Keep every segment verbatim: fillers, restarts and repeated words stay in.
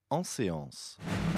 En séance.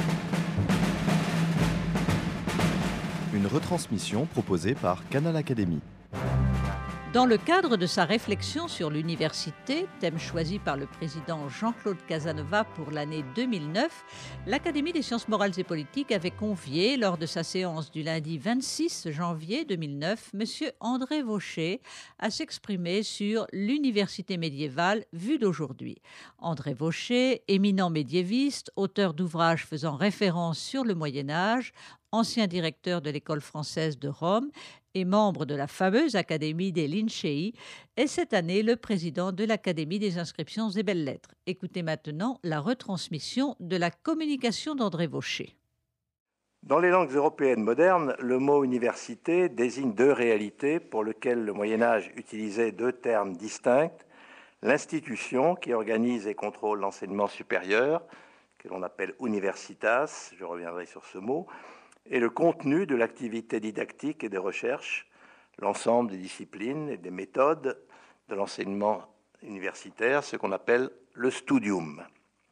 Une retransmission proposée par Canal Académie. Dans le cadre de sa réflexion sur l'université, thème choisi par le président Jean-Claude Casanova pour l'année deux mille neuf, l'Académie des sciences morales et politiques avait convié, lors de sa séance du lundi vingt-six janvier deux mille neuf, M. André Vaucher à s'exprimer sur l'université médiévale vue d'aujourd'hui. André Vaucher, éminent médiéviste, auteur d'ouvrages faisant référence sur le Moyen-Âge, ancien directeur de l'école française de Rome et membre de la fameuse Académie des Lincei, est cette année le président de l'Académie des inscriptions et belles-lettres. Écoutez maintenant la retransmission de la communication d'André Vaucher. Dans les langues européennes modernes, le mot université désigne deux réalités pour lesquelles le Moyen-Âge utilisait deux termes distincts. L'institution qui organise et contrôle l'enseignement supérieur, que l'on appelle universitas, je reviendrai sur ce mot, et le contenu de l'activité didactique et de recherche, l'ensemble des disciplines et des méthodes de l'enseignement universitaire, ce qu'on appelle le studium.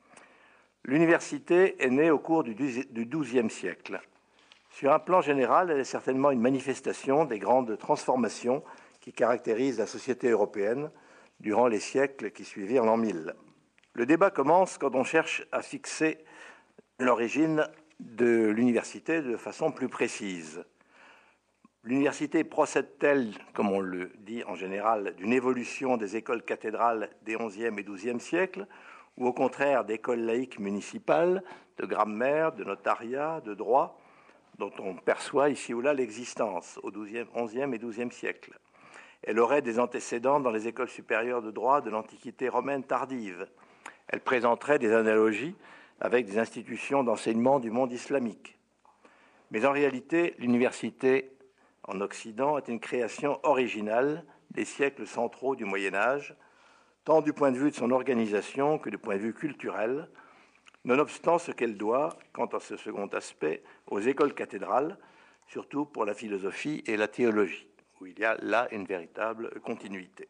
L'université est née au cours du douzième siècle. Sur un plan général, elle est certainement une manifestation des grandes transformations qui caractérisent la société européenne durant les siècles qui suivirent l'an mille. Le débat commence quand on cherche à fixer l'origine de l'université de façon plus précise. L'université procède-t-elle, comme on le dit en général, d'une évolution des écoles cathédrales des onzième et douzième siècles, ou au contraire d'écoles laïques municipales, de grammaire, de notariat, de droit, dont on perçoit ici ou là l'existence au onzième et douzième siècle. Elle aurait des antécédents dans les écoles supérieures de droit de l'Antiquité romaine tardive. Elle présenterait des analogies avec des institutions d'enseignement du monde islamique. Mais en réalité, l'université en Occident est une création originale des siècles centraux du Moyen-Âge, tant du point de vue de son organisation que du point de vue culturel, nonobstant ce qu'elle doit, quant à ce second aspect, aux écoles cathédrales, surtout pour la philosophie et la théologie, où il y a là une véritable continuité.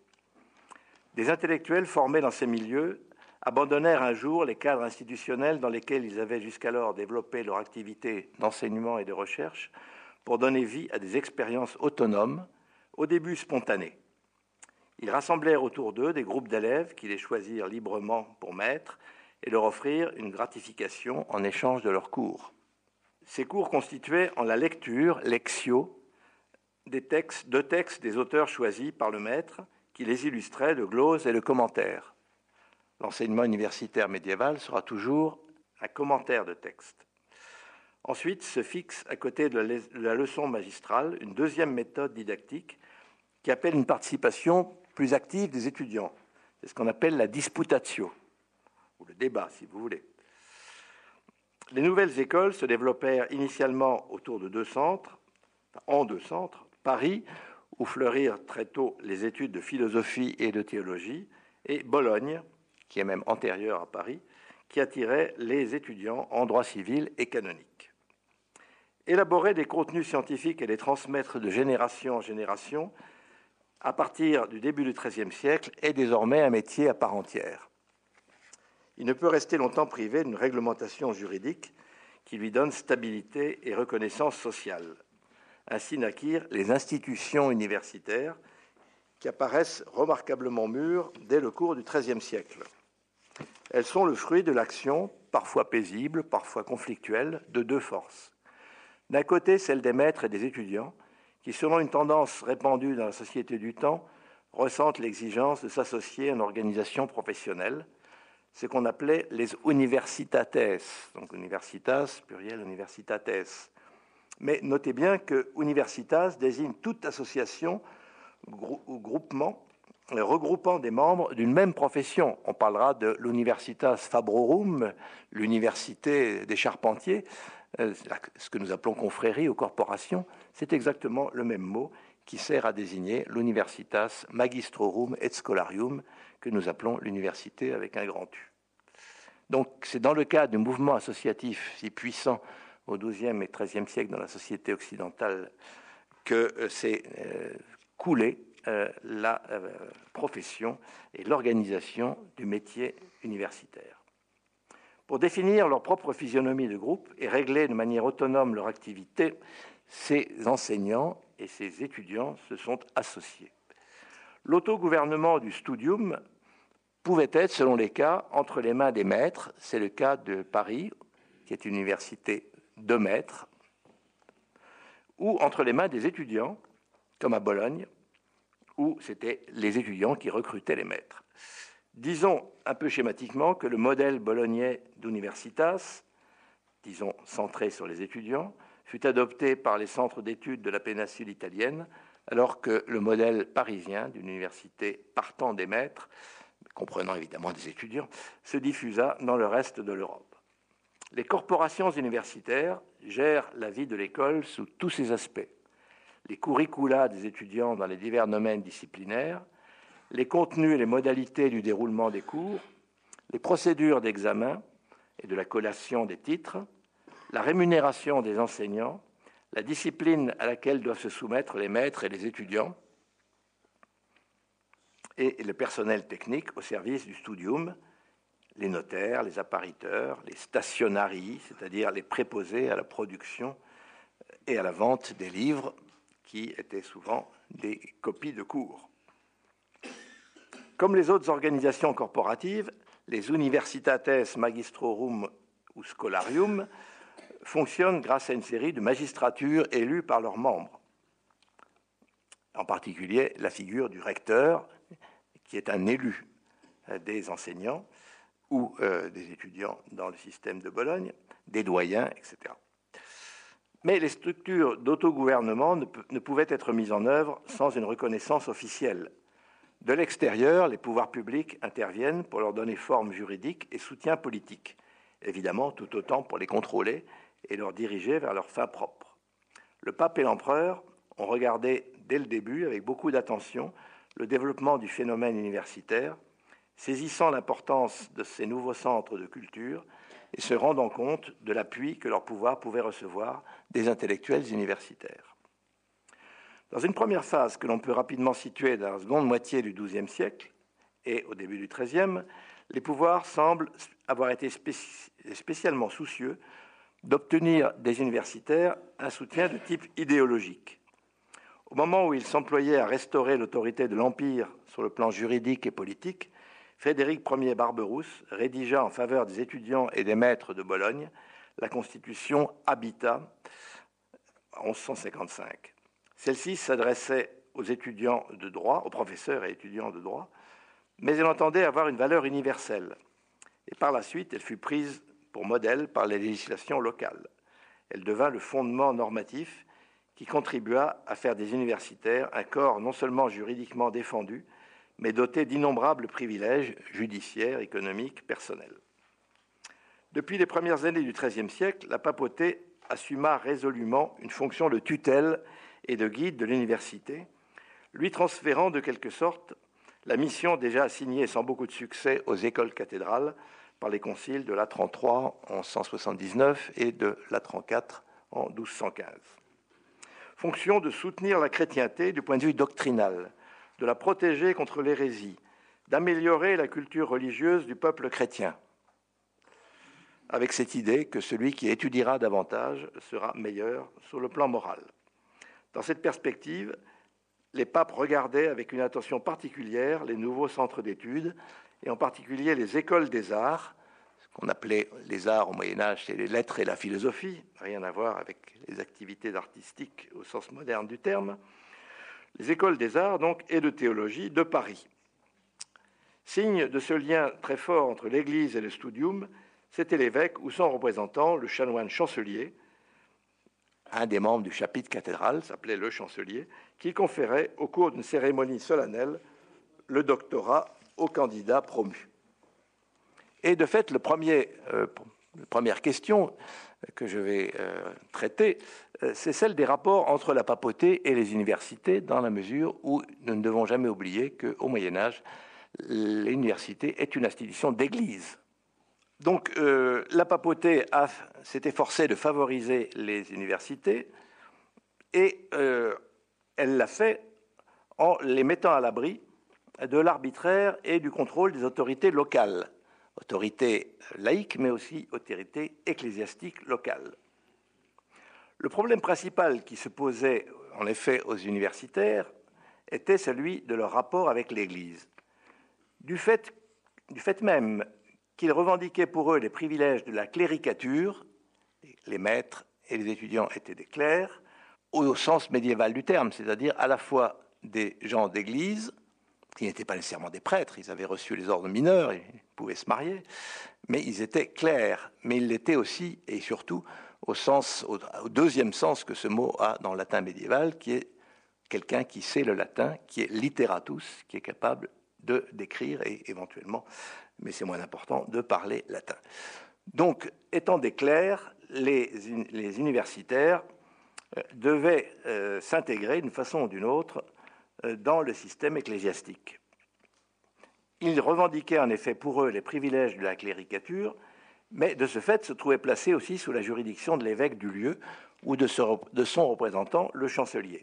Des intellectuels formés dans ces milieux abandonnèrent un jour les cadres institutionnels dans lesquels ils avaient jusqu'alors développé leur activité d'enseignement et de recherche pour donner vie à des expériences autonomes, au début spontanées. Ils rassemblèrent autour d'eux des groupes d'élèves qui les choisirent librement pour maîtres et leur offrirent une gratification en échange de leurs cours. Ces cours constituaient en la lecture, lectio, des textes, deux textes des auteurs choisis par le maître qui les illustraient de gloses et de commentaires. L'enseignement universitaire médiéval sera toujours un commentaire de texte. Ensuite, se fixe à côté de la leçon magistrale une deuxième méthode didactique qui appelle une participation plus active des étudiants. C'est ce qu'on appelle la disputatio, ou le débat, si vous voulez. Les nouvelles écoles se développèrent initialement autour de deux centres, en deux centres, Paris, où fleurirent très tôt les études de philosophie et de théologie, et Bologne, qui est même antérieur à Paris, qui attirait les étudiants en droit civil et canonique. Élaborer des contenus scientifiques et les transmettre de génération en génération, à partir du début du treizième siècle, est désormais un métier à part entière. Il ne peut rester longtemps privé d'une réglementation juridique qui lui donne stabilité et reconnaissance sociale. Ainsi naquirent les institutions universitaires qui apparaissent remarquablement mûres dès le cours du treizième siècle. Elles sont le fruit de l'action, parfois paisible, parfois conflictuelle, de deux forces. D'un côté, celle des maîtres et des étudiants, qui, selon une tendance répandue dans la société du temps, ressentent l'exigence de s'associer à une organisation professionnelle, ce qu'on appelait les universitates, donc universitas, pluriel universitates. Mais notez bien que universitas désigne toute association ou groupement regroupant des membres d'une même profession. On parlera de l'Universitas Fabrorum, l'université des charpentiers, ce que nous appelons confrérie ou corporation. C'est exactement le même mot qui sert à désigner l'Universitas Magistrorum et Scholarium, que nous appelons l'université avec un grand U. Donc c'est dans le cadre du mouvement associatif si puissant au douzième et treizième siècle dans la société occidentale que c'est euh, coulé Euh, la euh, profession et l'organisation du métier universitaire. Pour définir leur propre physionomie de groupe et régler de manière autonome leur activité, ces enseignants et ces étudiants se sont associés. L'autogouvernement du studium pouvait être, selon les cas, entre les mains des maîtres. C'est le cas de Paris, qui est une université de maîtres, ou entre les mains des étudiants, comme à Bologne, où c'était les étudiants qui recrutaient les maîtres. Disons un peu schématiquement que le modèle bolognais d'universitas, disons centré sur les étudiants, fut adopté par les centres d'études de la péninsule italienne, alors que le modèle parisien d'une université partant des maîtres, comprenant évidemment des étudiants, se diffusa dans le reste de l'Europe. Les corporations universitaires gèrent la vie de l'école sous tous ses aspects. Les curricula des étudiants dans les divers domaines disciplinaires, les contenus et les modalités du déroulement des cours, les procédures d'examen et de la collation des titres, la rémunération des enseignants, la discipline à laquelle doivent se soumettre les maîtres et les étudiants, et le personnel technique au service du studium, les notaires, les appariteurs, les stationarii, c'est-à-dire les préposés à la production et à la vente des livres, qui étaient souvent des copies de cours. Comme les autres organisations corporatives, les Universitates Magistrorum ou Scholarium fonctionnent grâce à une série de magistratures élues par leurs membres. En particulier, la figure du recteur, qui est un élu des enseignants ou euh, des étudiants dans le système de Bologne, des doyens, et cetera. Mais les structures d'autogouvernement ne, ne pouvaient être mises en œuvre sans une reconnaissance officielle. De l'extérieur, les pouvoirs publics interviennent pour leur donner forme juridique et soutien politique, évidemment tout autant pour les contrôler et leur diriger vers leurs fins propres. Le pape et l'empereur ont regardé dès le début avec beaucoup d'attention le développement du phénomène universitaire, saisissant l'importance de ces nouveaux centres de culture et se rendant compte de l'appui que leur pouvoir pouvait recevoir des intellectuels universitaires. Dans une première phase que l'on peut rapidement situer dans la seconde moitié du douzième siècle et au début du treizième, les pouvoirs semblent avoir été spéci- spécialement soucieux d'obtenir des universitaires un soutien de type idéologique. Au moment où ils s'employaient à restaurer l'autorité de l'Empire sur le plan juridique et politique, Frédéric Ier Barberousse rédigea en faveur des étudiants et des maîtres de Bologne la Constitution Habitat en mille cent cinquante-cinq. Celle-ci s'adressait aux étudiants de droit, aux professeurs et étudiants de droit, mais elle entendait avoir une valeur universelle. Et par la suite, elle fut prise pour modèle par les législations locales. Elle devint le fondement normatif qui contribua à faire des universitaires un corps non seulement juridiquement défendu, mais doté d'innombrables privilèges judiciaires, économiques, personnels. Depuis les premières années du treizième siècle, la papauté assuma résolument une fonction de tutelle et de guide de l'université, lui transférant de quelque sorte la mission déjà assignée sans beaucoup de succès aux écoles cathédrales par les conciles de Latran trois en cent soixante-dix-neuf et de Latran quatre en douze cent quinze. Fonction de soutenir la chrétienté du point de vue doctrinal, de la protéger contre l'hérésie, d'améliorer la culture religieuse du peuple chrétien, avec cette idée que celui qui étudiera davantage sera meilleur sur le plan moral. Dans cette perspective, les papes regardaient avec une attention particulière les nouveaux centres d'études, et en particulier les écoles des arts, ce qu'on appelait les arts au Moyen-Âge, c'est les lettres et la philosophie, rien à voir avec les activités artistiques au sens moderne du terme, les écoles des arts donc et de théologie de Paris. Signe de ce lien très fort entre l'Église et le studium, c'était l'évêque ou son représentant, le chanoine chancelier, un des membres du chapitre cathédral, s'appelait le chancelier, qui conférait au cours d'une cérémonie solennelle le doctorat au candidat promu. Et de fait, le premier, euh, la première question que je vais euh, traiter, euh, c'est celle des rapports entre la papauté et les universités, dans la mesure où nous ne devons jamais oublier qu'au Moyen-Âge, l'université est une institution d'église. Donc, euh, la papauté a, s'est efforcée de favoriser les universités et euh, elle l'a fait en les mettant à l'abri de l'arbitraire et du contrôle des autorités locales. autorité laïque, mais aussi autorité ecclésiastique locale. Le problème principal qui se posait en effet aux universitaires était celui de leur rapport avec l'Église. Du fait, du fait même qu'ils revendiquaient pour eux les privilèges de la cléricature, les maîtres et les étudiants étaient des clercs, au sens médiéval du terme, c'est-à-dire à la fois des gens d'église, qui n'étaient pas nécessairement des prêtres, ils avaient reçu les ordres mineurs, ils pouvaient se marier, mais ils étaient clercs, mais ils l'étaient aussi et surtout au, sens, au, au deuxième sens que ce mot a dans le latin médiéval, qui est quelqu'un qui sait le latin, qui est literatus, qui est capable de d'écrire et éventuellement, mais c'est moins important, de parler latin. Donc, étant des clercs, les, les universitaires euh, devaient euh, s'intégrer d'une façon ou d'une autre euh, dans le système ecclésiastique. Ils revendiquaient en effet pour eux les privilèges de la cléricature, mais de ce fait se trouvaient placés aussi sous la juridiction de l'évêque du lieu ou de, ce, de son représentant, le chancelier.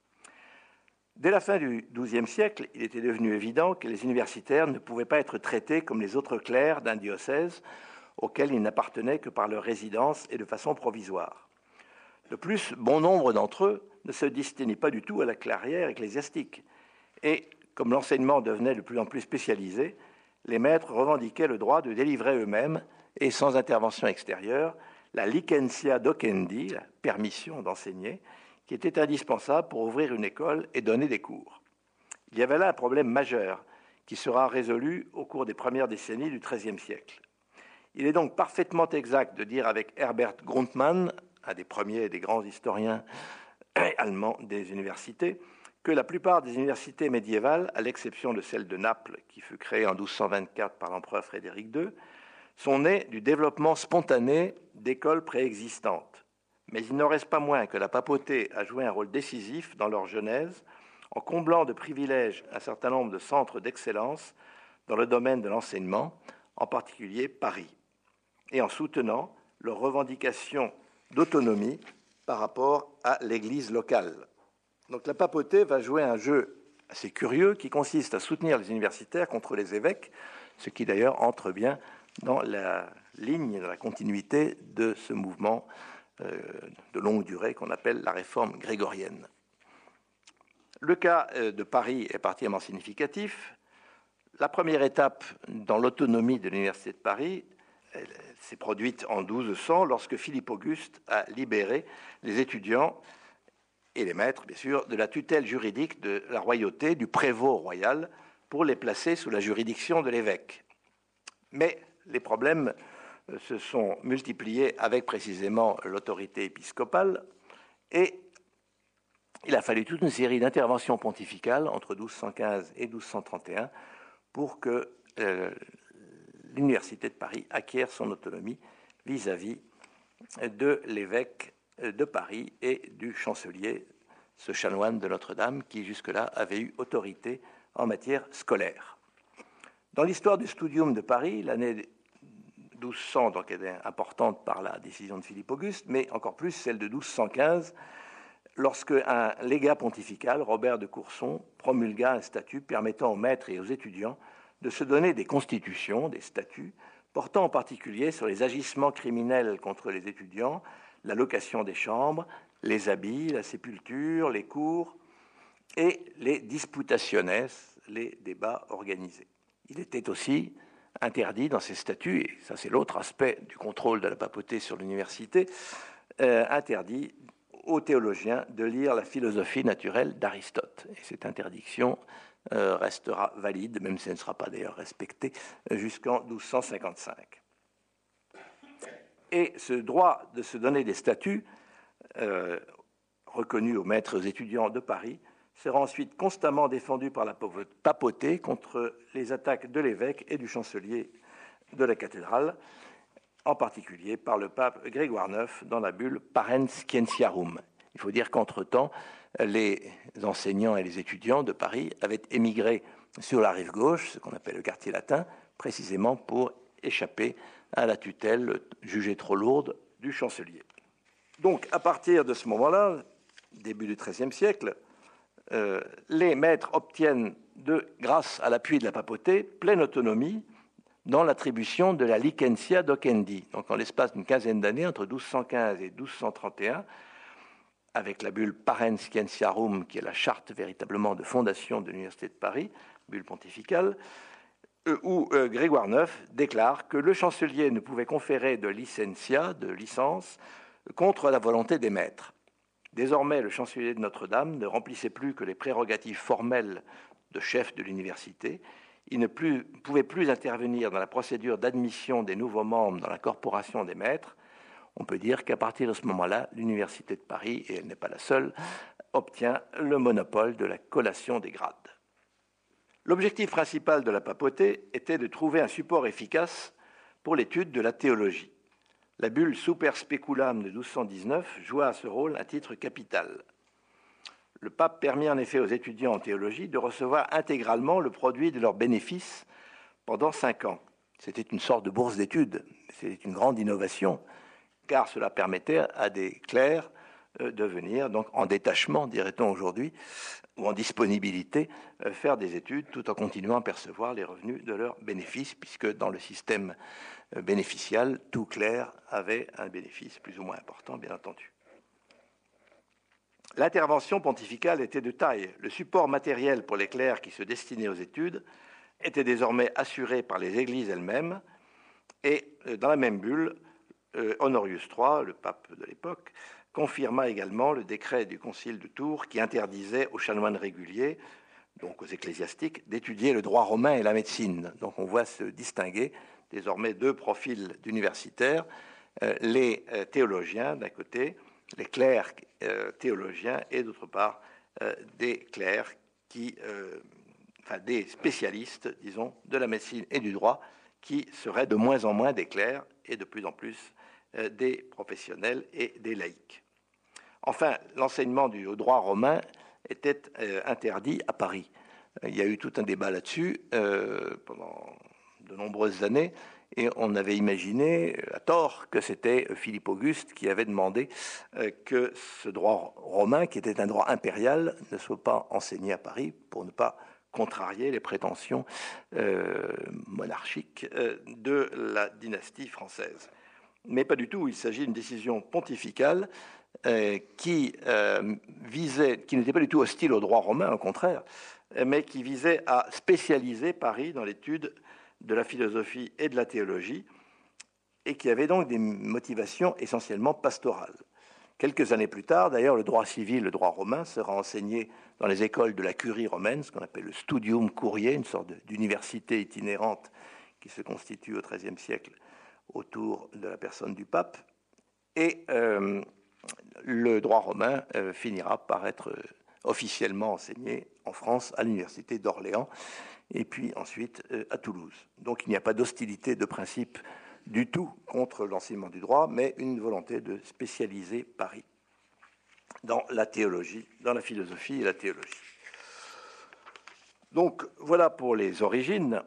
Dès la fin du douzième siècle, il était devenu évident que les universitaires ne pouvaient pas être traités comme les autres clercs d'un diocèse auquel ils n'appartenaient que par leur résidence et de façon provisoire. De plus, bon nombre d'entre eux ne se destinaient pas du tout à la carrière ecclésiastique. Et comme l'enseignement devenait de plus en plus spécialisé, les maîtres revendiquaient le droit de délivrer eux-mêmes et sans intervention extérieure la licentia docendi, la permission d'enseigner, qui était indispensable pour ouvrir une école et donner des cours. Il y avait là un problème majeur qui sera résolu au cours des premières décennies du treizième siècle. Il est donc parfaitement exact de dire avec Herbert Grundmann, un des premiers et des grands historiens allemands des universités, que la plupart des universités médiévales, à l'exception de celle de Naples, qui fut créée en douze cent vingt-quatre par l'empereur Frédéric deux, sont nées du développement spontané d'écoles préexistantes. Mais il n'en reste pas moins que la papauté a joué un rôle décisif dans leur genèse en comblant de privilèges un certain nombre de centres d'excellence dans le domaine de l'enseignement, en particulier Paris, et en soutenant leurs revendications d'autonomie par rapport à l'Église locale. Donc la papauté va jouer un jeu assez curieux qui consiste à soutenir les universitaires contre les évêques, ce qui d'ailleurs entre bien dans la ligne, dans la continuité de ce mouvement Euh, de longue durée qu'on appelle la réforme grégorienne. Le cas euh, de Paris est particulièrement significatif. La première étape dans l'autonomie de l'Université de Paris s'est produite en douze cents lorsque Philippe Auguste a libéré les étudiants et les maîtres, bien sûr, de la tutelle juridique de la royauté, du prévôt royal, pour les placer sous la juridiction de l'évêque. Mais les problèmes se sont multipliés avec précisément l'autorité épiscopale et il a fallu toute une série d'interventions pontificales entre douze cent quinze et douze cent trente et un pour que euh, l'Université de Paris acquiert son autonomie vis-à-vis de l'évêque de Paris et du chancelier, ce chanoine de Notre-Dame qui jusque-là avait eu autorité en matière scolaire. Dans l'histoire du Studium de Paris, l'année douze cents, donc elle est importante par la décision de Philippe Auguste, mais encore plus celle de douze cent quinze, lorsque un légat pontifical, Robert de Courson, promulgua un statut permettant aux maîtres et aux étudiants de se donner des constitutions, des statuts, portant en particulier sur les agissements criminels contre les étudiants, la location des chambres, les habits, la sépulture, les cours et les disputationes, les débats organisés. Il était aussi interdit dans ces statuts, et ça c'est l'autre aspect du contrôle de la papauté sur l'université, euh, interdit aux théologiens de lire la philosophie naturelle d'Aristote. Et cette interdiction euh, restera valide, même si elle ne sera pas d'ailleurs respectée, jusqu'en douze cent cinquante-cinq. Et ce droit de se donner des statuts, euh, reconnu aux maîtres et aux étudiants de Paris, sera ensuite constamment défendu par la papauté contre les attaques de l'évêque et du chancelier de la cathédrale, en particulier par le pape Grégoire neuf dans la bulle Parens Scientiarum. Il faut dire qu'entre-temps, les enseignants et les étudiants de Paris avaient émigré sur la rive gauche, ce qu'on appelle le quartier latin, précisément pour échapper à la tutelle jugée trop lourde du chancelier. Donc, à partir de ce moment-là, début du treizième siècle, Euh, les maîtres obtiennent, de, grâce à l'appui de la papauté, pleine autonomie dans l'attribution de la licentia docendi. Donc en l'espace d'une quinzaine d'années, entre douze cent quinze et douze cent trente et un, avec la bulle Parens Scientiarum, qui est la charte véritablement de fondation de l'Université de Paris, bulle pontificale, où euh, Grégoire neuf déclare que le chancelier ne pouvait conférer de licentia, de licence, contre la volonté des maîtres. Désormais, le chancelier de Notre-Dame ne remplissait plus que les prérogatives formelles de chef de l'université. Il ne plus, pouvait plus intervenir dans la procédure d'admission des nouveaux membres dans la corporation des maîtres. On peut dire qu'à partir de ce moment-là, l'Université de Paris, et elle n'est pas la seule, obtient le monopole de la collation des grades. L'objectif principal de la papauté était de trouver un support efficace pour l'étude de la théologie. La bulle Super Speculam de douze cent dix-neuf joua à ce rôle un titre capital. Le pape permit en effet aux étudiants en théologie de recevoir intégralement le produit de leurs bénéfices pendant cinq ans. C'était une sorte de bourse d'études. C'était une grande innovation, car cela permettait à des clercs de venir, donc en détachement, dirait-on aujourd'hui, ou en disponibilité, faire des études tout en continuant à percevoir les revenus de leurs bénéfices, puisque dans le système bénéficial, tout clerc avait un bénéfice plus ou moins important, bien entendu. L'intervention pontificale était de taille. Le support matériel pour les clercs qui se destinaient aux études était désormais assuré par les églises elles-mêmes, et dans la même bulle, Honorius trois, le pape de l'époque, confirma également le décret du concile de Tours qui interdisait aux chanoines réguliers, donc aux ecclésiastiques, d'étudier le droit romain et la médecine. Donc on voit se distinguer désormais deux profils d'universitaires, euh, les euh, théologiens d'un côté, les clercs euh, théologiens, et d'autre part euh, des clercs qui, euh, enfin des spécialistes, disons, de la médecine et du droit, qui seraient de moins en moins des clercs et de plus en plus euh, des professionnels et des laïcs. Enfin, l'enseignement du droit romain était euh, interdit à Paris. Il y a eu tout un débat là-dessus euh, pendant de nombreuses années, et on avait imaginé, à tort, que c'était Philippe Auguste qui avait demandé euh, que ce droit romain, qui était un droit impérial, ne soit pas enseigné à Paris pour ne pas contrarier les prétentions euh, monarchiques euh, de la dynastie française. Mais pas du tout, il s'agit d'une décision pontificale Euh, qui euh, visait, qui n'était pas du tout hostile au droit romain, au contraire, mais qui visait à spécialiser Paris dans l'étude de la philosophie et de la théologie, et qui avait donc des motivations essentiellement pastorales. Quelques années plus tard, d'ailleurs, le droit civil, le droit romain, sera enseigné dans les écoles de la curie romaine, ce qu'on appelle le studium curiae, une sorte d'université itinérante qui se constitue au treizième siècle autour de la personne du pape, et euh, le droit romain euh, finira par être euh, officiellement enseigné en France à l'université d'Orléans et puis ensuite euh, à Toulouse. Donc il n'y a pas d'hostilité de principe du tout contre l'enseignement du droit, mais une volonté de spécialiser Paris dans la théologie, dans la philosophie et la théologie. Donc voilà pour les origines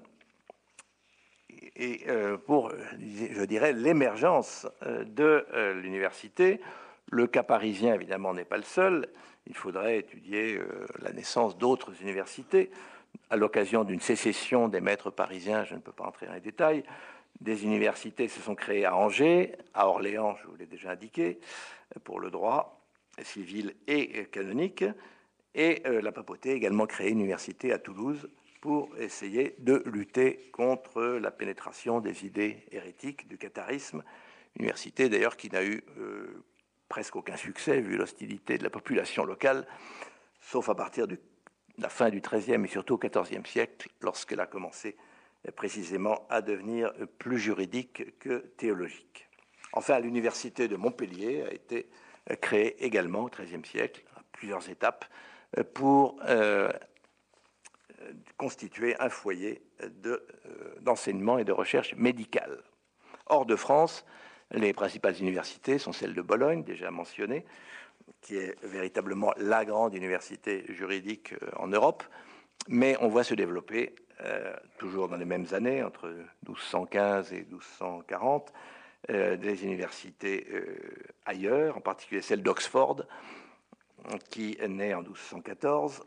et euh, pour, je dirais, l'émergence euh, de euh, l'université. Le cas parisien, évidemment, n'est pas le seul. Il faudrait étudier euh, la naissance d'autres universités. À l'occasion d'une sécession des maîtres parisiens, je ne peux pas entrer dans les détails, des universités se sont créées à Angers, à Orléans, je vous l'ai déjà indiqué, pour le droit civil et canonique. Et euh, la papauté a également créé une université à Toulouse pour essayer de lutter contre la pénétration des idées hérétiques, du catharisme. Université d'ailleurs qui n'a eu euh, presque aucun succès, vu l'hostilité de la population locale, sauf à partir de la fin du treizième et surtout au quatorzième siècle, lorsqu'elle a commencé précisément à devenir plus juridique que théologique. Enfin, l'université de Montpellier a été créée également au treizième siècle, à plusieurs étapes, pour euh, constituer un foyer de, euh, d'enseignement et de recherche médicale. Hors de France, les principales universités sont celles de Bologne, déjà mentionnées, qui est véritablement la grande université juridique en Europe, mais on voit se développer, euh, toujours dans les mêmes années, entre douze cent quinze et douze cent quarante, euh, des universités euh, ailleurs, en particulier celle d'Oxford, qui est née en douze cent quatorze,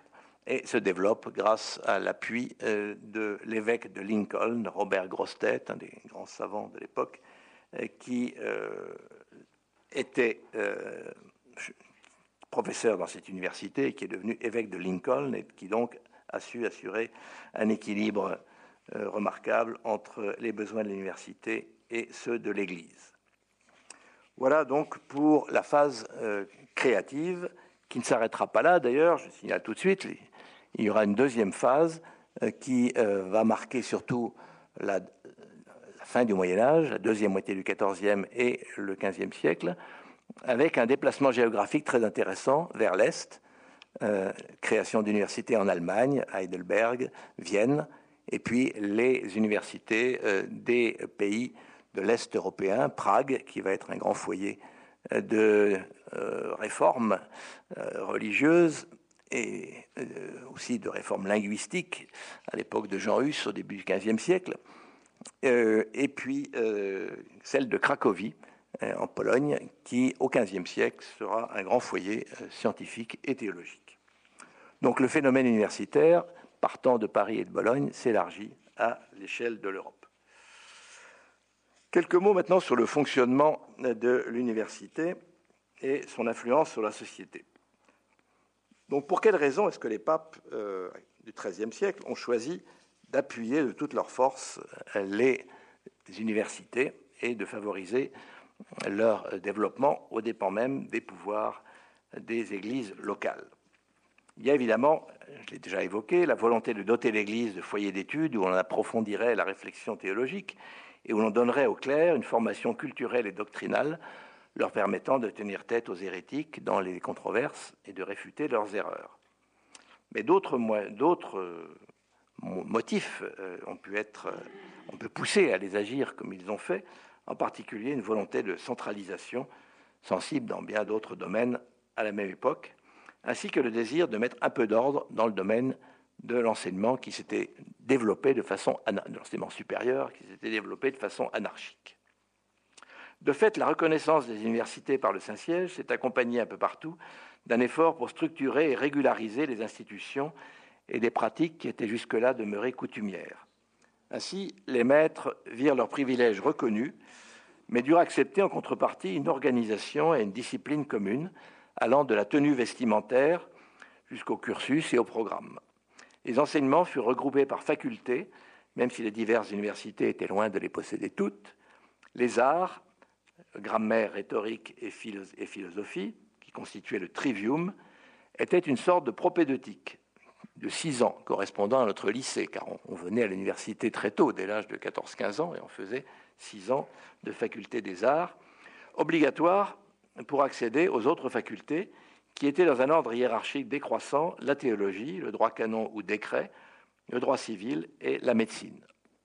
et se développe grâce à l'appui euh, de l'évêque de Lincoln, Robert Grossetête, un des grands savants de l'époque, euh, qui euh, était euh, professeur dans cette université et qui est devenu évêque de Lincoln et qui donc a su assurer un équilibre euh, remarquable entre les besoins de l'université et ceux de l'Église. Voilà donc pour la phase euh, créative, qui ne s'arrêtera pas là d'ailleurs, je signale tout de suite, les, il y aura une deuxième phase euh, qui euh, va marquer surtout la, la fin du Moyen-Âge, la deuxième moitié du quatorzième et le quinzième siècle, avec un déplacement géographique très intéressant vers l'Est, euh, création d'universités en Allemagne, Heidelberg, Vienne, et puis les universités euh, des pays de l'Est européen, Prague, qui va être un grand foyer de euh, réformes euh, religieuses et euh, aussi de réformes linguistiques à l'époque de Jean Hus au début du quinzième siècle, euh, et puis euh, celle de Cracovie euh, en Pologne, qui au quinzième siècle sera un grand foyer euh, scientifique et théologique. Donc le phénomène universitaire, partant de Paris et de Bologne, s'élargit à l'échelle de l'Europe. Quelques mots maintenant sur le fonctionnement de l'université et son influence sur la société. Donc, pour quelles raisons est-ce que les papes euh, du treizième siècle ont choisi d'appuyer de toute leur force les universités et de favoriser leur développement aux dépens même des pouvoirs des églises locales? Il y a évidemment, je l'ai déjà évoqué, la volonté de doter l'Église de foyers d'études où on approfondirait la réflexion théologique et où l'on donnerait aux clercs une formation culturelle et doctrinale leur permettant de tenir tête aux hérétiques dans les controverses et de réfuter leurs erreurs. Mais d'autres, d'autres motifs ont pu être, on peut pousser à les agir comme ils ont fait, en particulier une volonté de centralisation sensible dans bien d'autres domaines à la même époque, ainsi que le désir de mettre un peu d'ordre dans le domaine de l'enseignement qui s'était développé de façon de l'enseignement supérieur qui s'était développé de façon anarchique. De fait, la reconnaissance des universités par le Saint-Siège s'est accompagnée un peu partout d'un effort pour structurer et régulariser les institutions et des pratiques qui étaient jusque-là demeurées coutumières. Ainsi, les maîtres virent leurs privilèges reconnus, mais durent accepter en contrepartie une organisation et une discipline commune, allant de la tenue vestimentaire jusqu'au cursus et au programme. Les enseignements furent regroupés par facultés, même si les diverses universités étaient loin de les posséder toutes. Les arts, grammaire, rhétorique et philosophie, qui constituaient le trivium, étaient une sorte de propédeutique de six ans, correspondant à notre lycée, car on venait à l'université très tôt, dès l'âge de quatorze quinze ans, et on faisait six ans de faculté des arts, obligatoire pour accéder aux autres facultés, qui étaient dans un ordre hiérarchique décroissant, la théologie, le droit canon ou décret, le droit civil et la médecine.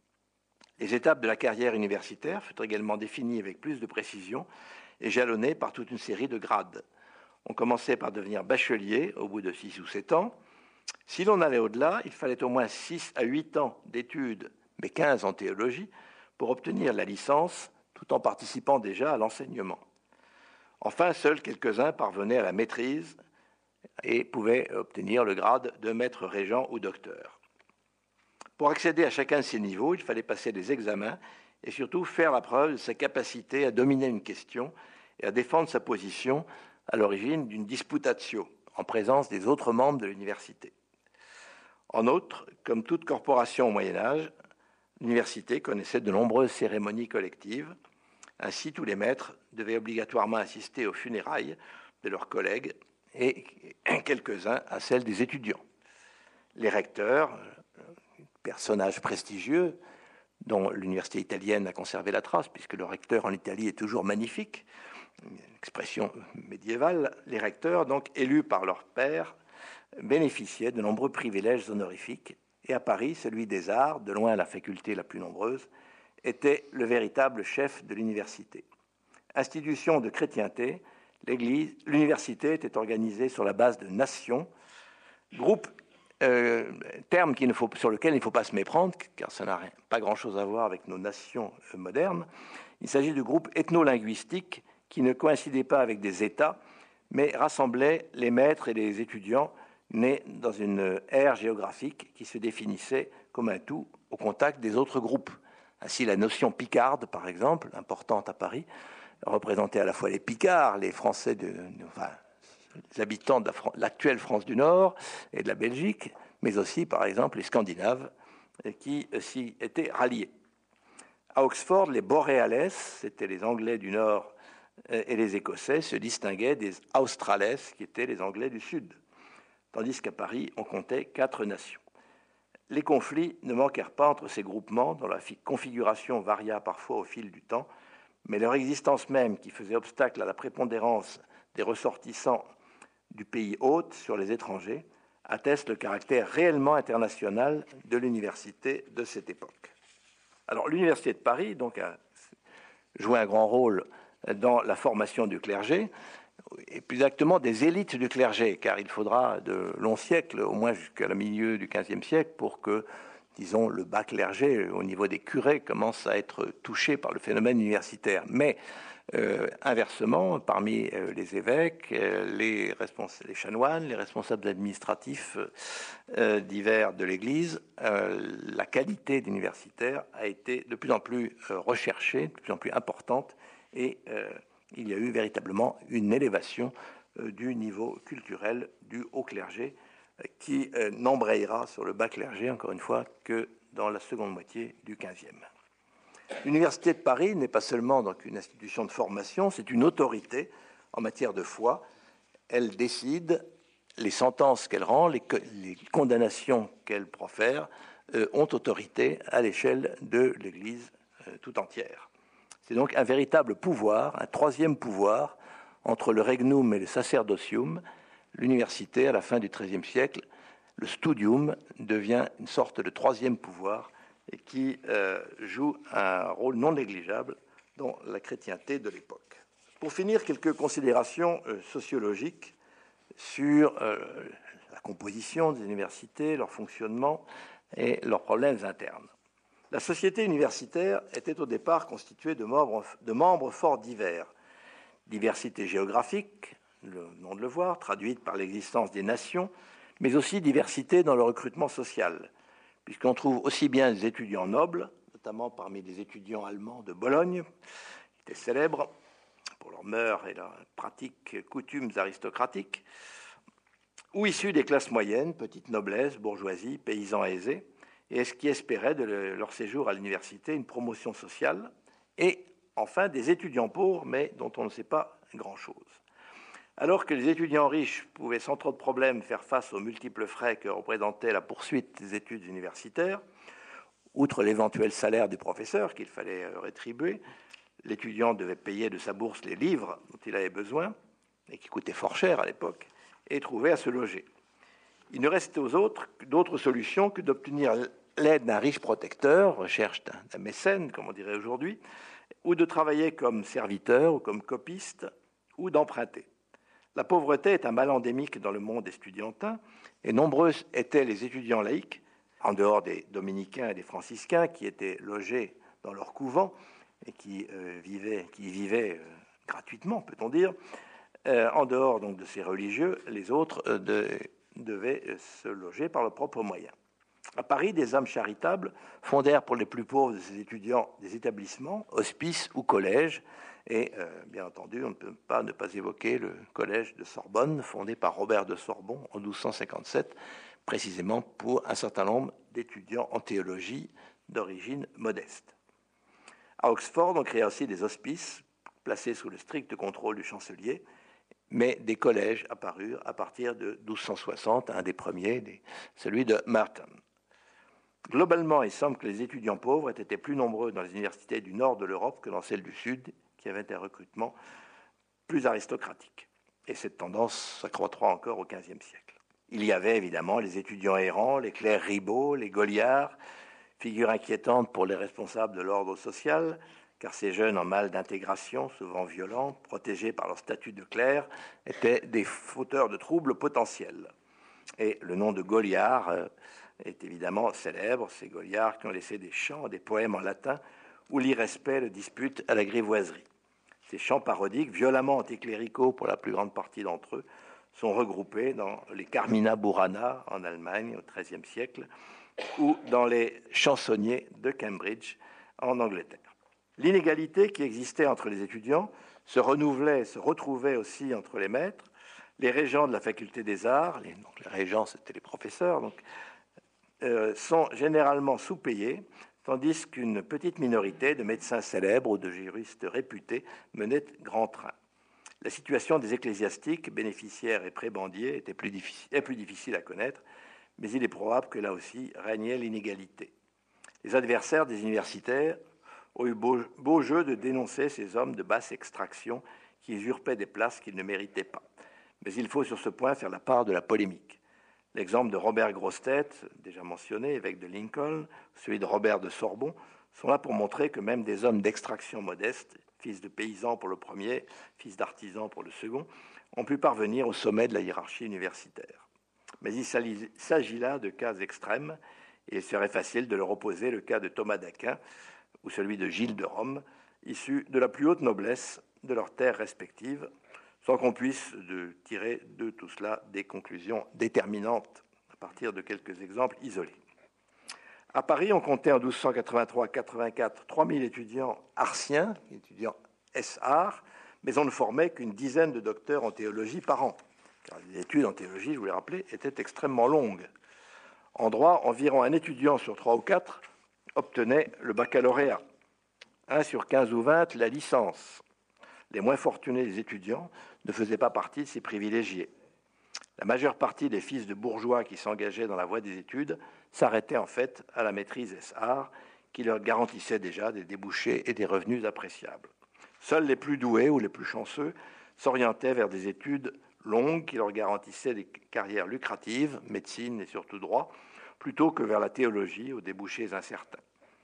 Les étapes de la carrière universitaire furent également définies avec plus de précision et jalonnées par toute une série de grades. On commençait par devenir bachelier au bout de six ou sept ans. Si l'on allait au-delà, il fallait au moins six à huit ans d'études, mais quinze en théologie, pour obtenir la licence, tout en participant déjà à l'enseignement. Enfin, seuls quelques-uns parvenaient à la maîtrise et pouvaient obtenir le grade de maître régent ou docteur. Pour accéder à chacun de ces niveaux, il fallait passer des examens et surtout faire la preuve de sa capacité à dominer une question et à défendre sa position à l'origine d'une disputatio, en présence des autres membres de l'université. En outre, comme toute corporation au Moyen-Âge, l'université connaissait de nombreuses cérémonies collectives. Ainsi, tous les maîtres devaient obligatoirement assister aux funérailles de leurs collègues et quelques-uns à celles des étudiants. Les recteurs, personnages prestigieux dont l'université italienne a conservé la trace, puisque le recteur en Italie est toujours magnifique, une expression médiévale, les recteurs, donc élus par leurs pairs, bénéficiaient de nombreux privilèges honorifiques, et à Paris, celui des arts, de loin la faculté la plus nombreuse, était le véritable chef de l'université. Institution de chrétienté, l'Église, l'université était organisée sur la base de nations, groupe, euh, terme qu'il ne faut, sur lequel il ne faut pas se méprendre, car ça n'a pas grand-chose à voir avec nos nations modernes. Il s'agit de groupes ethno-linguistiques qui ne coïncidaient pas avec des États, mais rassemblaient les maîtres et les étudiants né dans une ère géographique qui se définissait comme un tout au contact des autres groupes. Ainsi, la notion picarde, par exemple, importante à Paris, représentait à la fois les Picards, les Français, de, enfin, les habitants de la, l'actuelle France du Nord et de la Belgique, mais aussi, par exemple, les Scandinaves qui s'y étaient ralliés. À Oxford, les Boreales, c'était les Anglais du Nord et les Écossais, se distinguaient des Australes, qui étaient les Anglais du Sud, tandis qu'à Paris, on comptait quatre nations. Les conflits ne manquèrent pas entre ces groupements, dont la configuration varia parfois au fil du temps, mais leur existence même, qui faisait obstacle à la prépondérance des ressortissants du pays hôte sur les étrangers, atteste le caractère réellement international de l'université de cette époque. Alors, l'université de Paris donc, a joué un grand rôle dans la formation du clergé, et plus exactement des élites du clergé, car il faudra de longs siècles, au moins jusqu'à le milieu du quinzième siècle, pour que, disons, le bas clergé, au niveau des curés, commence à être touché par le phénomène universitaire. Mais euh, inversement, parmi euh, les évêques, euh, les, respons- les chanoines, les responsables administratifs euh, divers de l'Église, euh, la qualité d'universitaire a été de plus en plus euh, recherchée, de plus en plus importante, et euh, il y a eu véritablement une élévation euh, du niveau culturel du haut clergé euh, qui euh, n'embrayera sur le bas clergé, encore une fois, que dans la seconde moitié du quinzième. L'Université de Paris n'est pas seulement donc, une institution de formation, c'est une autorité en matière de foi. Elle décide, les sentences qu'elle rend, les, les condamnations qu'elle profère euh, ont autorité à l'échelle de l'Église euh, tout entière. C'est donc un véritable pouvoir, un troisième pouvoir, entre le regnum et le sacerdocium. L'université, à la fin du treizième siècle, le studium devient une sorte de troisième pouvoir et qui euh, joue un rôle non négligeable dans la chrétienté de l'époque. Pour finir, quelques considérations euh, sociologiques sur euh, la composition des universités, leur fonctionnement et leurs problèmes internes. La société universitaire était au départ constituée de membres, de membres fort divers. Diversité géographique, le nom de le voir, traduite par l'existence des nations, mais aussi diversité dans le recrutement social, puisqu'on trouve aussi bien des étudiants nobles, notamment parmi les étudiants allemands de Bologne, qui étaient célèbres pour leurs mœurs et leurs pratiques, coutumes aristocratiques, ou issus des classes moyennes, petite noblesse, bourgeoisie, paysans aisés, et ce qui espéraient de leur séjour à l'université une promotion sociale, et enfin des étudiants pauvres, mais dont on ne sait pas grand-chose. Alors que les étudiants riches pouvaient sans trop de problèmes faire face aux multiples frais que représentait la poursuite des études universitaires, outre l'éventuel salaire du professeur qu'il fallait rétribuer, l'étudiant devait payer de sa bourse les livres dont il avait besoin, et qui coûtaient fort cher à l'époque, et trouver à se loger. Il ne restait aux autres d'autres solutions que d'obtenir l'aide d'un riche protecteur, recherche d'un, d'un mécène, comme on dirait aujourd'hui, ou de travailler comme serviteur ou comme copiste, ou d'emprunter. La pauvreté est un mal endémique dans le monde estudiantin, et nombreux étaient les étudiants laïcs, en dehors des dominicains et des franciscains, qui étaient logés dans leur couvent et qui euh, vivaient, qui vivaient euh, gratuitement, peut-on dire. Euh, en dehors donc de ces religieux, les autres euh, de, devaient se loger par leurs propres moyens. À Paris, des âmes charitables fondèrent pour les plus pauvres de ces étudiants des établissements, hospices ou collèges. Et euh, bien entendu, on ne peut pas ne pas évoquer le collège de Sorbonne, fondé par Robert de Sorbon en douze cent cinquante-sept, précisément pour un certain nombre d'étudiants en théologie d'origine modeste. À Oxford, on créa aussi des hospices placés sous le strict contrôle du chancelier, mais des collèges apparurent à partir de douze cent soixante, un des premiers, celui de Merton. Globalement, il semble que les étudiants pauvres aient été plus nombreux dans les universités du nord de l'Europe que dans celles du sud, qui avaient un recrutement plus aristocratique. Et cette tendance s'accroîtra encore au quinzième siècle. Il y avait évidemment les étudiants errants, les clercs ribauds, les Goliards, figure inquiétante pour les responsables de l'ordre social, car ces jeunes en mal d'intégration, souvent violents, protégés par leur statut de clerc, étaient des fauteurs de troubles potentiels. Et le nom de Goliard euh, est évidemment célèbre, ces Goliards qui ont laissé des chants, des poèmes en latin, où l'irrespect le dispute à la grivoiserie. Ces chants parodiques, violemment anticléricaux pour la plus grande partie d'entre eux, sont regroupés dans les Carmina Burana en Allemagne au treizième siècle ou dans les chansonniers de Cambridge en Angleterre. L'inégalité qui existait entre les étudiants se renouvelait, se retrouvait aussi entre les maîtres. Les régents de la faculté des arts, les, donc les régents c'était les professeurs, donc, euh, sont généralement sous-payés, tandis qu'une petite minorité de médecins célèbres ou de juristes réputés menait grand train. La situation des ecclésiastiques, bénéficiaires et prébendiers était plus difficile, est plus difficile à connaître, mais il est probable que là aussi régnait l'inégalité. Les adversaires des universitaires ont eu beau, beau jeu de dénoncer ces hommes de basse extraction qui usurpaient des places qu'ils ne méritaient pas. Mais il faut sur ce point faire la part de la polémique. L'exemple de Robert Grossetête, déjà mentionné, évêque de Lincoln, celui de Robert de Sorbon, sont là pour montrer que même des hommes d'extraction modeste, fils de paysans pour le premier, fils d'artisans pour le second, ont pu parvenir au sommet de la hiérarchie universitaire. Mais il s'agit là de cas extrêmes, et il serait facile de leur opposer le cas de Thomas d'Aquin ou celui de Gilles de Rome, issus de la plus haute noblesse de leurs terres respectives, sans qu'on puisse de tirer de tout cela des conclusions déterminantes à partir de quelques exemples isolés. À Paris, on comptait en douze cent quatre-vingt-trois quatre-vingt-quatre trois mille étudiants artiens, étudiants ès-art, mais on ne formait qu'une dizaine de docteurs en théologie par an. Car les études en théologie, je vous l'ai rappelé, étaient extrêmement longues. En droit, environ un étudiant sur trois ou quatre obtenait le baccalauréat, un sur quinze ou vingt la licence. Les moins fortunés des étudiants ne faisaient pas partie de ces privilégiés. La majeure partie des fils de bourgeois qui s'engageaient dans la voie des études s'arrêtaient en fait à la maîtrise ès-art, qui leur garantissait déjà des débouchés et des revenus appréciables. Seuls les plus doués ou les plus chanceux s'orientaient vers des études longues qui leur garantissaient des carrières lucratives, médecine et surtout droit, plutôt que vers la théologie aux débouchés incertains.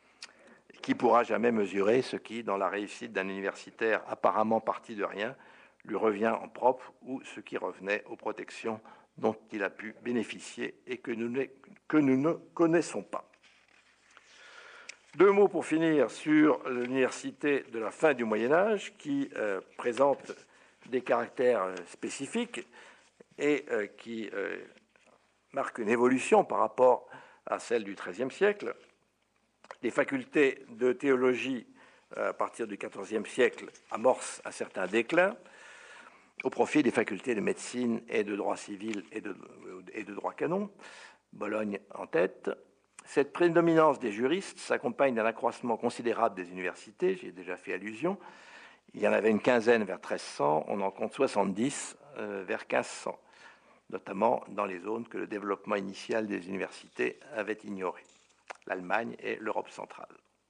Qui pourra jamais mesurer ce qui, dans la réussite d'un universitaire apparemment parti de rien, lui revient en propre ou ce qui revenait aux protections dont il a pu bénéficier et que nous ne, que nous ne connaissons pas. Deux mots pour finir sur l'université de la fin du Moyen-Âge qui euh, présente des caractères spécifiques et euh, qui euh, marque une évolution par rapport à celle du treizième siècle. Les facultés de théologie, à partir du quatorzième siècle, amorcent un certain déclin au profit des facultés de médecine et de droit civil et de, et de droit canon, Bologne en tête. Cette prédominance des juristes s'accompagne d'un accroissement considérable des universités, j'y ai déjà fait allusion. Il y en avait une quinzaine vers treize cents, on en compte soixante-dix euh, vers quinze cents, notamment dans les zones que le développement initial des universités avait ignorées, l'Allemagne et l'Europe centrale.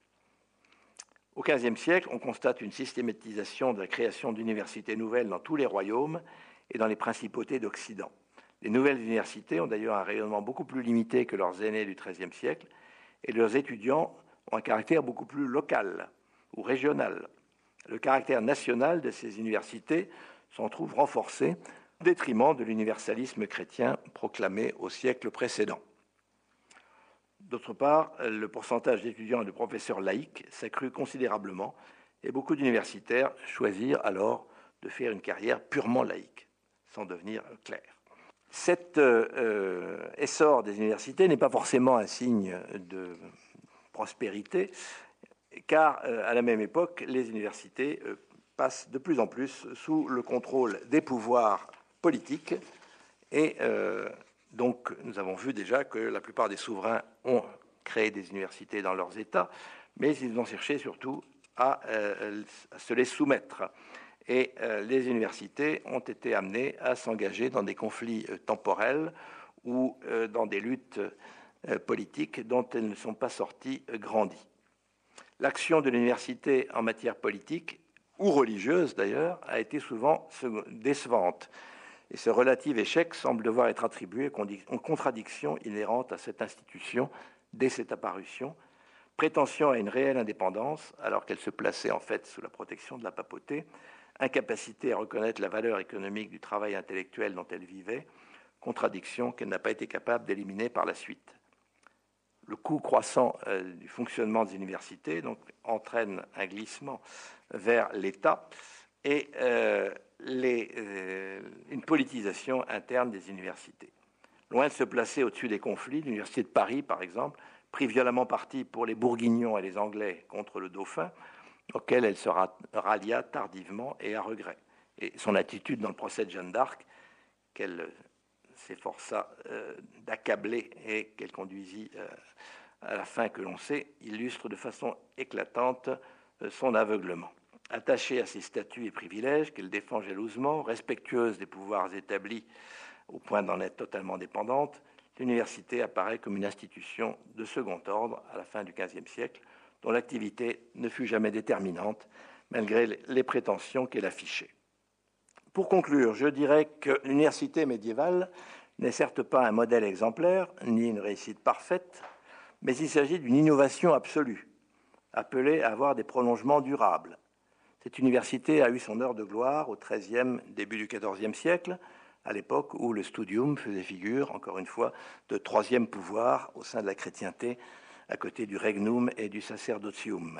Au quinzième siècle, on constate une systématisation de la création d'universités nouvelles dans tous les royaumes et dans les principautés d'Occident. Les nouvelles universités ont d'ailleurs un rayonnement beaucoup plus limité que leurs aînés du treizième siècle, et leurs étudiants ont un caractère beaucoup plus local ou régional. Le caractère national de ces universités s'en trouve renforcé au détriment de l'universalisme chrétien proclamé au siècle précédent. D'autre part, le pourcentage d'étudiants et de professeurs laïcs s'accrut considérablement et beaucoup d'universitaires choisirent alors de faire une carrière purement laïque, sans devenir clercs. Cet euh, essor des universités n'est pas forcément un signe de prospérité, car euh, à la même époque, les universités euh, passent de plus en plus sous le contrôle des pouvoirs politiques et euh, donc, nous avons vu déjà que la plupart des souverains ont créé des universités dans leurs États, mais ils ont cherché surtout à, euh, à se les soumettre. Et euh, les universités ont été amenées à s'engager dans des conflits euh, temporels ou euh, dans des luttes euh, politiques dont elles ne sont pas sorties euh, grandies. L'action de l'université en matière politique, ou religieuse d'ailleurs, a été souvent décevante. Et ce relatif échec semble devoir être attribué aux contradictions inhérentes à cette institution dès cette apparition, prétention à une réelle indépendance alors qu'elle se plaçait en fait sous la protection de la papauté, incapacité à reconnaître la valeur économique du travail intellectuel dont elle vivait, contradiction qu'elle n'a pas été capable d'éliminer par la suite. Le coût croissant euh, du fonctionnement des universités donc, entraîne un glissement vers l'État et euh, les, euh, une politisation interne des universités. Loin de se placer au-dessus des conflits, l'Université de Paris, par exemple, prit violemment parti pour les Bourguignons et les Anglais contre le Dauphin, auquel elle se rallia tardivement et à regret. Et son attitude dans le procès de Jeanne d'Arc, qu'elle s'efforça euh, d'accabler et qu'elle conduisit euh, à la fin que l'on sait, illustre de façon éclatante euh, son aveuglement. Attachée à ses statuts et privilèges qu'elle défend jalousement, respectueuse des pouvoirs établis au point d'en être totalement dépendante, l'université apparaît comme une institution de second ordre à la fin du quinzième siècle, dont l'activité ne fut jamais déterminante, malgré les prétentions qu'elle affichait. Pour conclure, je dirais que l'université médiévale n'est certes pas un modèle exemplaire, ni une réussite parfaite, mais il s'agit d'une innovation absolue, appelée à avoir des prolongements durables. Cette université a eu son heure de gloire au treizième, début du quatorzième siècle, à l'époque où le studium faisait figure, encore une fois, de troisième pouvoir au sein de la chrétienté, à côté du regnum et du sacerdotium.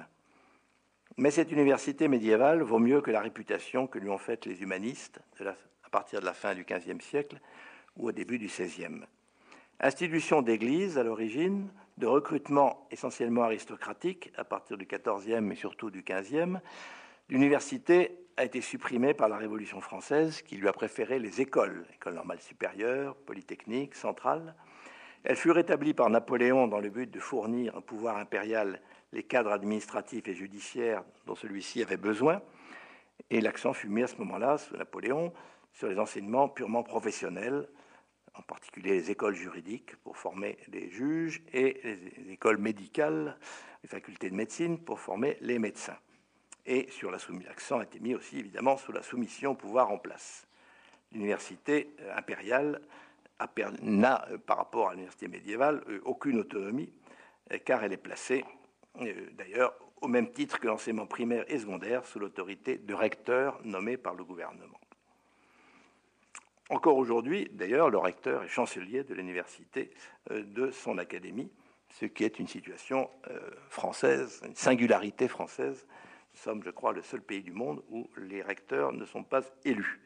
Mais cette université médiévale vaut mieux que la réputation que lui ont faite les humanistes de la, à partir de la fin du quinzième siècle ou au début du seizième. Institution d'église à l'origine, de recrutement essentiellement aristocratique à partir du quatorzième et surtout du quinzième, l'université a été supprimée par la Révolution française qui lui a préféré les écoles, écoles normales supérieures, polytechniques, centrales. Elle fut rétablie par Napoléon dans le but de fournir un pouvoir impérial les cadres administratifs et judiciaires dont celui-ci avait besoin. Et l'accent fut mis à ce moment-là, sous Napoléon, sur les enseignements purement professionnels, en particulier les écoles juridiques pour former les juges et les écoles médicales, les facultés de médecine pour former les médecins. Et sur la soumission, l'accent a été mis aussi évidemment sur la soumission au pouvoir en place. L'université impériale n'a, par rapport à l'université médiévale, aucune autonomie, car elle est placée, d'ailleurs, au même titre que l'enseignement primaire et secondaire, sous l'autorité de recteurs nommés par le gouvernement. Encore aujourd'hui, d'ailleurs, le recteur est chancelier de l'université de son académie, ce qui est une situation française, une singularité française. Nous sommes, je crois, le seul pays du monde où les recteurs ne sont pas élus.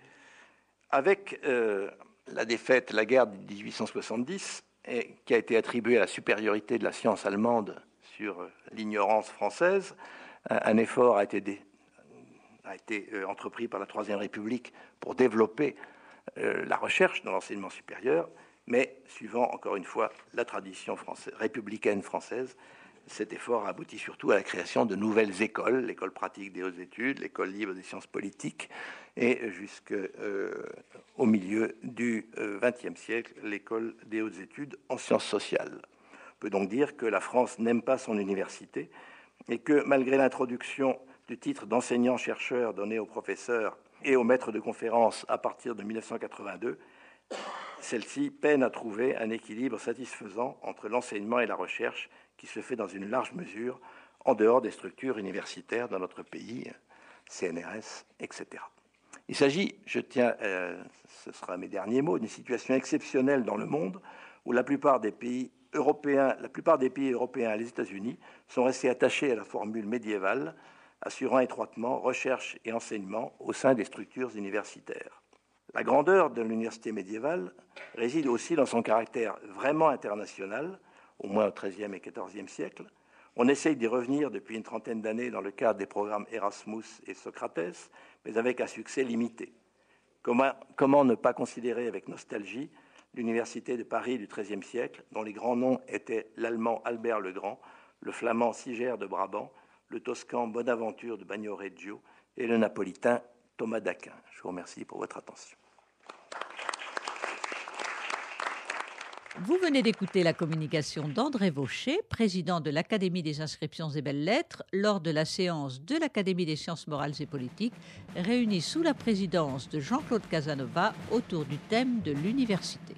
Avec euh, la défaite, la guerre de dix-huit cent soixante-dix, et qui a été attribuée à la supériorité de la science allemande sur euh, l'ignorance française, un, un effort a été, dé, a été euh, entrepris par la Troisième République pour développer euh, la recherche dans l'enseignement supérieur, mais suivant, encore une fois, la tradition française, républicaine française, cet effort aboutit surtout à la création de nouvelles écoles, l'école pratique des hautes études, l'école libre des sciences politiques, et jusqu'au euh, milieu du vingtième euh, siècle, l'école des hautes études en sciences sociales. On peut donc dire que la France n'aime pas son université et que, malgré l'introduction du titre d'enseignant-chercheur donné aux professeurs et aux maîtres de conférences à partir de mille neuf cent quatre-vingt-deux, celle-ci peine à trouver un équilibre satisfaisant entre l'enseignement et la recherche qui se fait dans une large mesure en dehors des structures universitaires dans notre pays, C N R S, et cetera. Il s'agit, je tiens, euh, ce sera mes derniers mots, d'une situation exceptionnelle dans le monde où la plupart des pays européens, la plupart des pays européens et les États-Unis sont restés attachés à la formule médiévale, assurant étroitement recherche et enseignement au sein des structures universitaires. La grandeur de l'université médiévale réside aussi dans son caractère vraiment international, au moins au treizième et quatorzième siècle. On essaye d'y revenir depuis une trentaine d'années dans le cadre des programmes Erasmus et Socrates, mais avec un succès limité. Comment, comment ne pas considérer avec nostalgie l'université de Paris du treizième siècle, dont les grands noms étaient l'allemand Albert le Grand, le flamand Siger de Brabant, le toscan Bonaventure de Bagnoregio et le napolitain Thomas d'Aquin. Je vous remercie pour votre attention. Vous venez d'écouter la communication d'André Vaucher, président de l'Académie des inscriptions et belles-lettres, lors de la séance de l'Académie des sciences morales et politiques, réunie sous la présidence de Jean-Claude Casanova autour du thème de l'université.